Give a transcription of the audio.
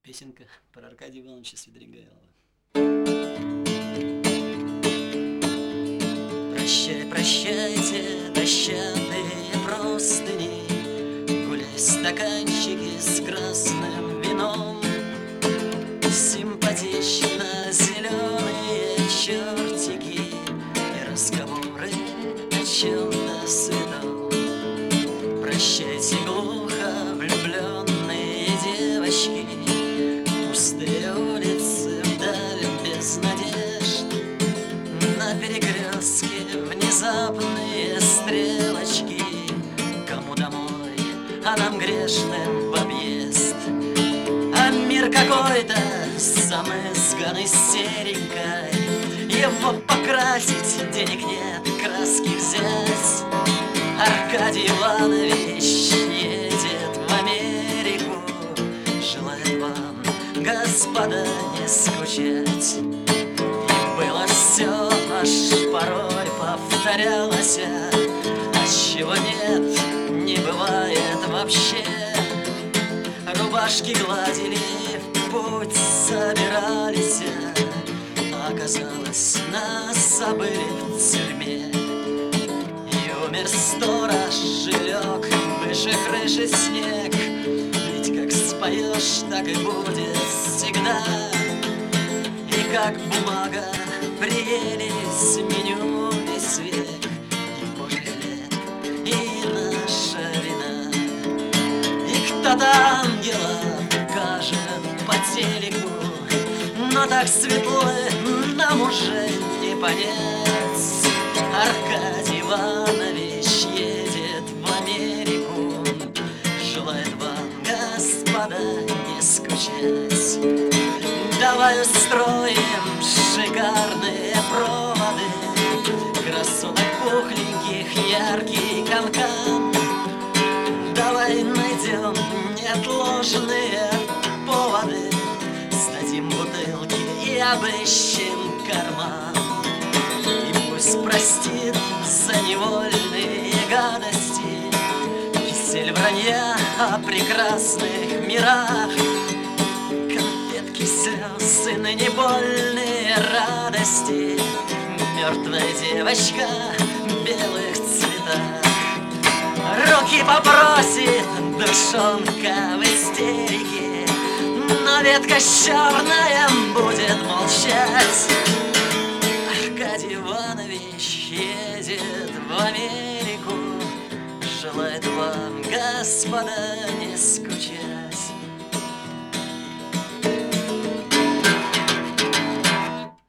Песенка про Аркадия Ивановича Свидригайлова. Прощай, прощайте, дощатые простыни, гуляй, стаканчики с красным вином, симпатично зеленые чертики и разговоры о чем-то святом. Прощайте, глухо влюбленные девочки, пустые улицы вдаль без надежд, на перекрестке внезапные стрелочки. Кому домой, а нам грешным в объезд. А мир какой-то замызганный серенькой, его покрасить денег нет, краски взять. Аркадий Иванович едет в Америку, желает вам, господа, не скучать. И было все, аж порой повторялось, а чего нет, не бывает вообще. Рубашки гладили, в путь собирались, а оказалось, нас забыли в тюрьме. И умер сторож, и лег выше крыши снег. Ведь как споешь, так и будет всегда. И как бумага приелись меню весь век, и Божий хлеб, и наша вина. И кто-то ангела покажет по телеку, но так светло нам уже не понять. Аркадий Иванович едет в Америку, желает вам, господа, не скучать. Давай устроим шикарные проводы, красоток пухленьких, яркий канкан. Давай найдем неотложные поводы, сдадим бутылки и обыщем карман. И пусть простит за невольные гадости кисель вранья о прекрасных мирах, конфетки слез и ныне больные радости, мертвая девочка в белых цветах. Руки попросит душонка в истерике, но ветка черная будет молчать. Аркадий Иванович едет в Америку, желает вам, господа, не скучать.